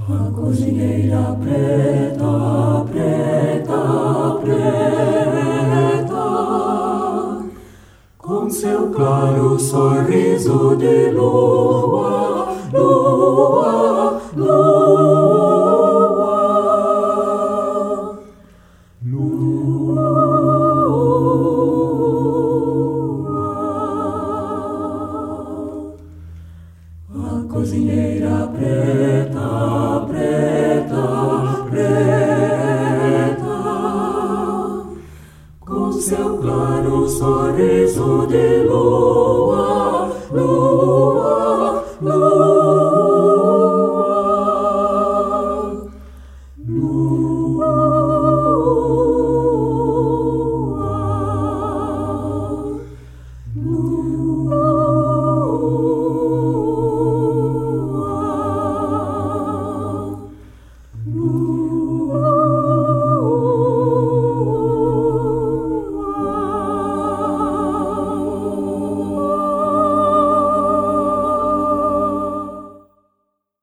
A cozinheira preta, preta, preta, com seu claro sorriso de lua, lua, lua.